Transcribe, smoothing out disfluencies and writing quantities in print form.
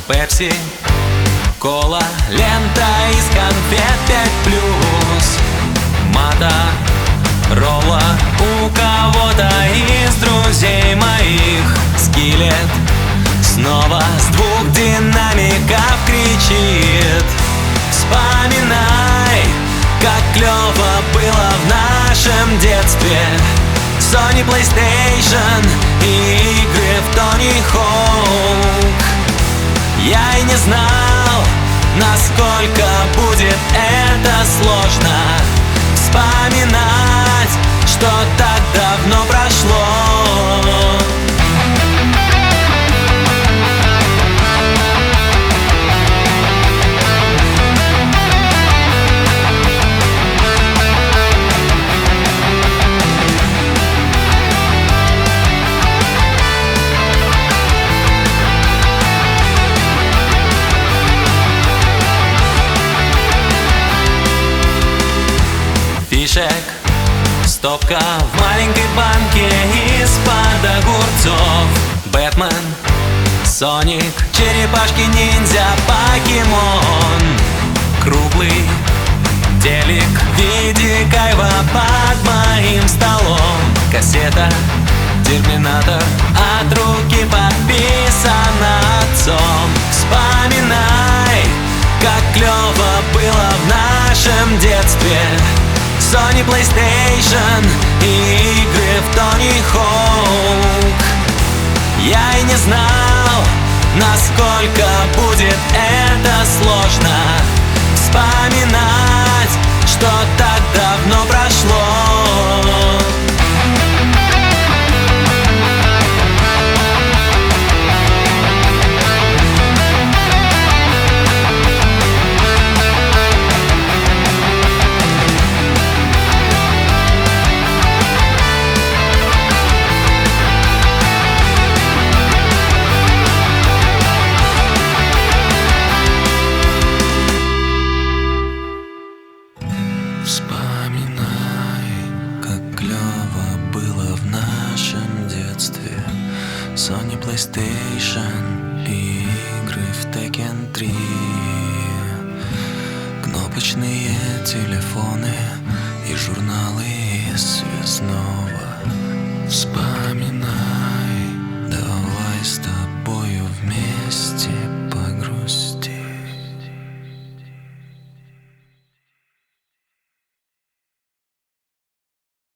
Пепси, кола, лента из конфет 5+. Моторола у кого-то из друзей моих. Скиллет снова с двух динамиков кричит: вспоминай, как клёво было в нашем детстве. Sony PlayStation и игры в Тони Хоук. Я и не знал, насколько будет это сложно вспоминать, что так давно прошло. Фишек стопка в маленькой банке из-под огурцов. Бэтмен, Соник, черепашки-ниндзя, покемон. Круглый телек в виде кайва под моим столом. Кассета Терминатор от руки подписана отцом. Вспоминай, как клёво было в нашем детстве. Sony PlayStation и игры в Тони Хоук. Я и не знал, насколько будет это сложно вспоминать, что так давно прошло. Вспоминай, как клёво было в нашем детстве. Sony PlayStation и игры в Tekken 3. Кнопочные телефоны и журналы из связного. Вспоминай.